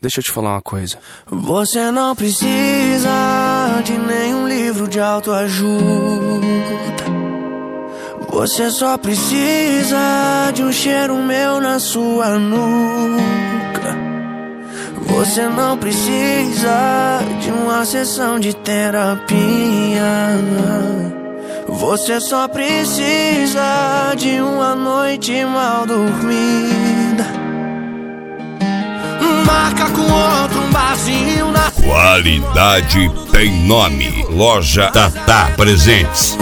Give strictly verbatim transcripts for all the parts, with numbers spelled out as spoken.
deixa eu te falar uma coisa. Você não precisa de nenhum livro de autoajuda. Você só precisa de um cheiro meu na sua nuca. Você não precisa de uma sessão de terapia. Você só precisa de uma noite mal dormida. Marca com outro um barzinho na... Qualidade tem nome. Loja Tatá Presentes.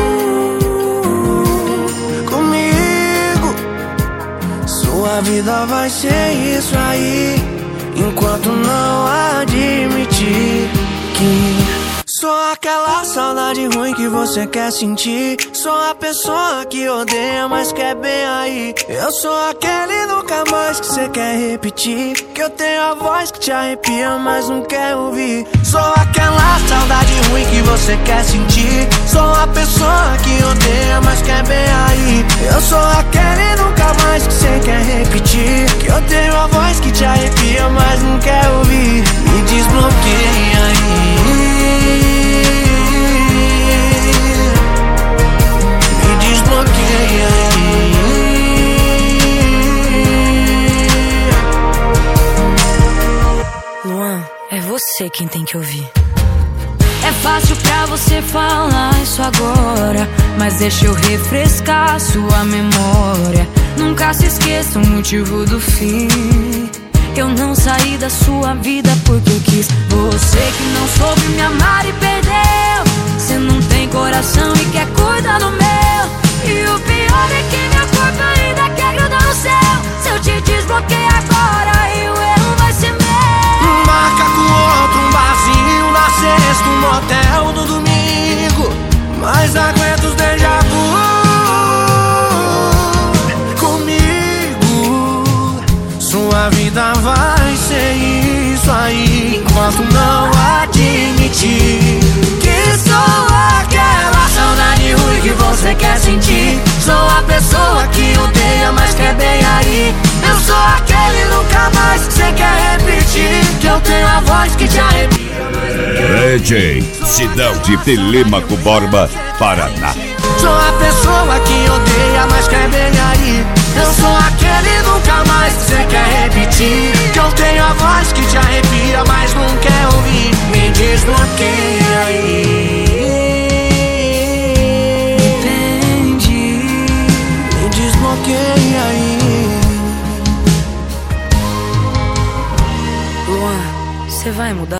Comigo, sua vida vai ser isso aí, enquanto não admitir que sou aquela saudade ruim que você quer sentir. Sou a pessoa que odeia, mas quer bem aí. Eu sou aquele nunca mais que você quer repetir, que eu tenho a voz que te arrepia, mas não quer ouvir. Sou aquela saudade ruim que você quer sentir. Sou a pessoa que odeia, mas quer bem aí. Eu sou aquele nunca mais que você quer repetir, que eu tenho a voz que te arrepia, mas não quer ouvir. Me desbloqueia aí. Luan, é você quem tem que ouvir. É fácil pra você falar isso agora, mas deixa eu refrescar sua memória. Nunca se esqueça o motivo do fim. Eu não saí da sua vida porque eu quis. Você que não soube me amar e perdeu. Você não tem coração e quer cuidar do meu. E o pior é que minha corpo ainda quer grudar no céu. Se eu te desbloquear agora, e o erro vai ser meu. Marca com outro um barzinho na sexta, um motel no domingo, mas aguenta os déjà vu. Comigo, sua vida vai ser isso aí, enquanto não admitir que sou aquela saudade ruim que você quer sentir. Sou a pessoa que odeia, mas quer bem aí. Eu sou aquele nunca mais que você quer repetir, que eu tenho a voz que te arrepia. D J Sidão de Telêmaco Borba, Paraná. Sou a pessoa que odeia, mas quer bem aí. Eu sou aquele nunca mais que você quer repetir, que eu tenho a voz que te arrepia, mas não quer ouvir. Me desbloqueia aí. Me desbloqueia aí. Luan, você vai mudar?